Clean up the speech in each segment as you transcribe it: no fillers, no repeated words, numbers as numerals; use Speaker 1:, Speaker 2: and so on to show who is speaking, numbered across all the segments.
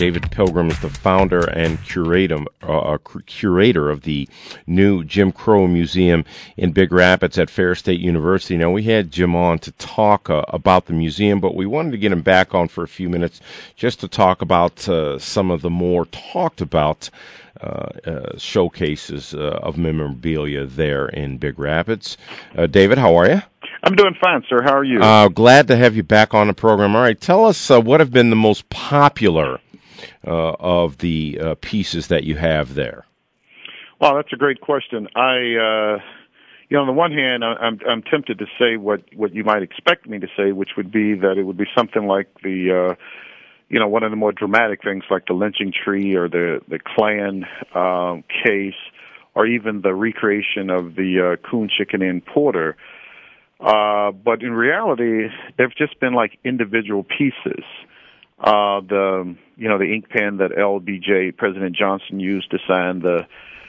Speaker 1: David Pilgrim is the founder and curator of the new Jim Crow Museum in Big Rapids at Ferris State University. Now, we had Jim on to talk about the museum, but we wanted to get him back on for a few minutes just to talk about some of the more talked about showcases of memorabilia there in Big Rapids. David, how are you?
Speaker 2: I'm doing fine, sir. How are you?
Speaker 1: Glad to have you back on the program. All right, tell us what have been the most popular of the pieces that you have there.
Speaker 2: Well, that's a great question. On the one hand, I'm tempted to say what you might expect me to say, which would be that it would be something like the one of the more dramatic things, like the lynching tree or the Klan case, or even the recreation of the Coon Chicken Inn Porter. But in reality, they've just been like individual pieces. The ink pen that LBJ, President Johnson, used to sign the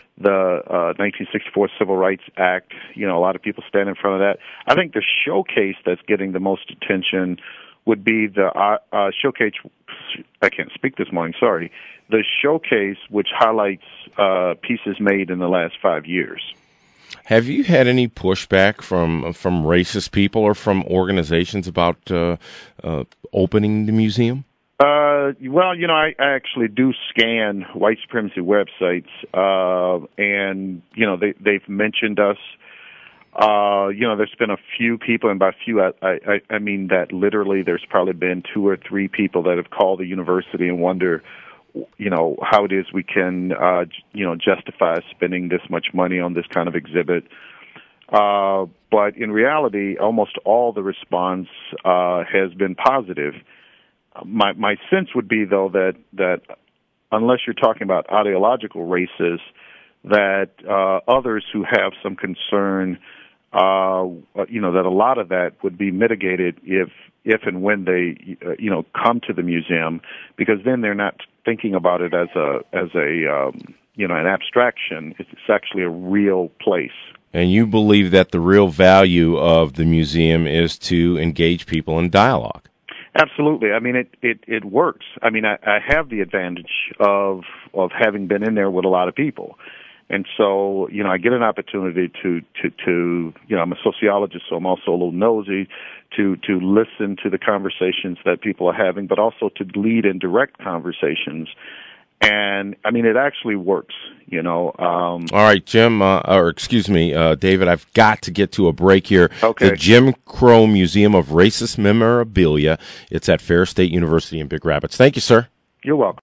Speaker 2: 1964 Civil Rights Act. A lot of people stand in front of that. I think the showcase that's getting the most attention would be the showcase. I can't speak this morning. Sorry. The showcase, which highlights pieces made in the last 5 years.
Speaker 1: Have you had any pushback from racist people or from organizations about opening the museum?
Speaker 2: I actually do scan white supremacy websites, and they've mentioned us. There's been a few people, and by few I mean that literally there's probably been 2 or 3 people that have called the university and wonder, how it is we can, justify spending this much money on this kind of exhibit. But in reality, almost all the response has been positive. My sense would be, though, that unless you're talking about ideological races, that others who have some concern, that a lot of that would be mitigated if and when they, come to the museum, because then they're not thinking about it as an abstraction. It's actually a real place.
Speaker 1: And you believe that the real value of the museum is to engage people in dialogue.
Speaker 2: Absolutely. I mean, it works. I mean, I have the advantage of having been in there with a lot of people. And so, I get an opportunity to I'm a sociologist, so I'm also a little nosy, to listen to the conversations that people are having, but also to lead and direct conversations. And, I mean, it actually works, All
Speaker 1: right, Jim, David, I've got to get to a break here.
Speaker 2: Okay.
Speaker 1: The Jim Crow Museum of Racist Memorabilia. It's at Ferris State University in Big Rapids. Thank you, sir.
Speaker 2: You're welcome.